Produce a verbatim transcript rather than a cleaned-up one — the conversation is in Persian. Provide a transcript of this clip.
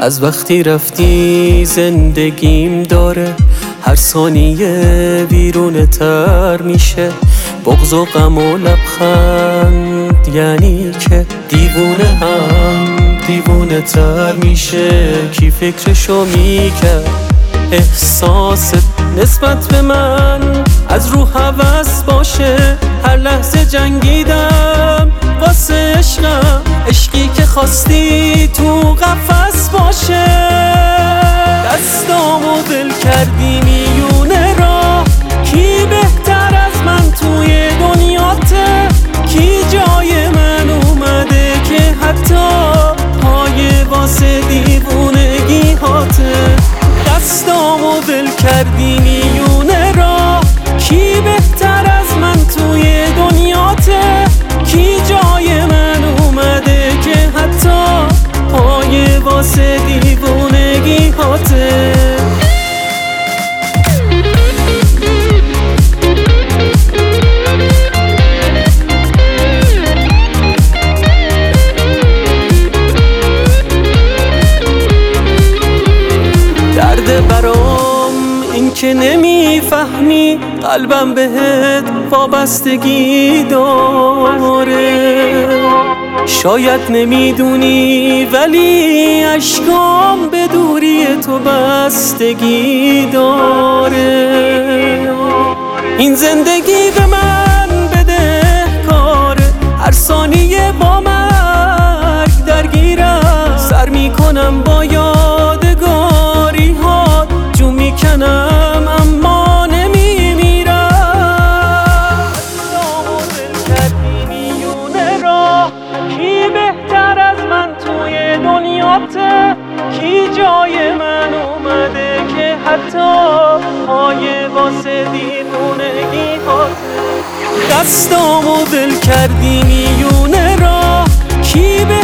از وقتی رفتی زندگیم داره هر ثانیه بیرون تر میشه، بغض و غم و لبخند یعنی که دیوونه هم دیوونه تر میشه. کی فکرشو میکرد احساست نسبت به من از رو هوس باشه؟ هر لحظه جنگیدم واسه عشقم، عشقی که خواستی تو قفس باشه. دستامو ول کردی میونه راه، کی بهتر از من توی دنیاته؟ کی جای من اومده که حتی پای واسه دیوونگی هاته؟ دستامو ول کردی میونه راه، کی بهتر از من توی دنیاته؟ کی جای من اومده که حتی پای واسه دیوونگی هاته؟ درد برام این که نمیفهمی قلبم بهت وابستگی داره. شاید نمیدونی ولی اشکام به دوری تو بستگی داره. این زندگی به من بده کاره، هر ثانیه با مرگ درگیرم. سر میکنم با یادگاری ها، جو میکنم اما نمیمیرم. دستامو ول کردی میونه راه، کی بهتر از من توی دنیاته؟ کی جای من اومده که حتی پای واسه دیوونگی هاته؟ دستامو ول کردی میونه راه، کی